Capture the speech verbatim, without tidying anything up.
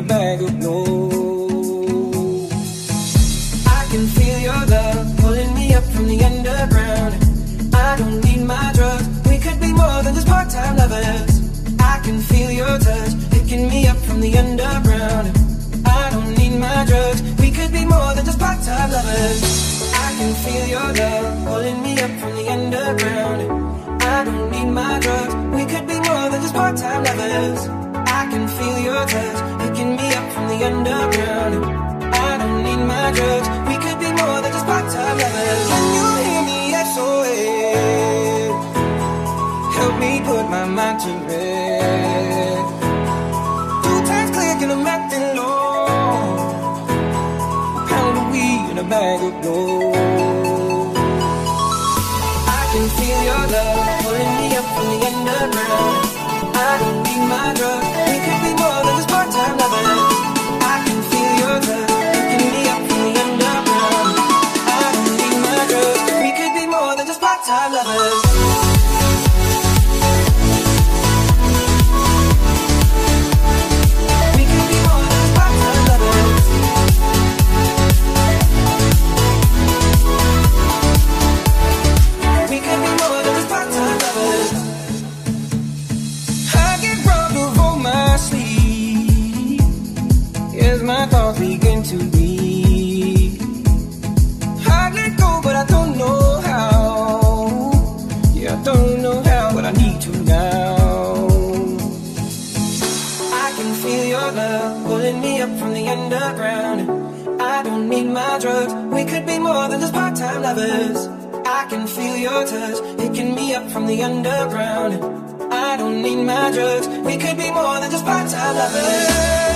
bag of gold. I can feel your love pulling me up from the underground. I don't need my drugs, we could be more than just part-time lovers. I can feel your touch picking me up from the underground. I don't need my drugs, we could be more than just part-time lovers. I can feel your love pulling me up from the underground. I don't need my drugs, we could be more than just part-time lovers. I can feel your touch picking me up from the underground. I don't need my drugs, we could be more than just part-time lovers. Can you hear me? S O S, help me put my mind to rest. Two times click and I'm acting low. A pound of weed and a bag of gold. I can feel your love pulling me up from the underground. I don't need my drugs, we could be more than just part-time lovers. I can feel your touch picking me up from the underground. I don't need my drugs, we could be more than just part-time lovers. We could be more than just part-time lovers. We could be more than just part-time lovers. As my thoughts begin to lead, I let go, but I don't know how. Yeah, I don't know how, but I need to now. I can feel your love pulling me up from the underground. I don't need my drugs, we could be more than just part-time lovers. I can feel your touch picking me up from the underground. I don't need my drugs, we could be more than just part-time lovers.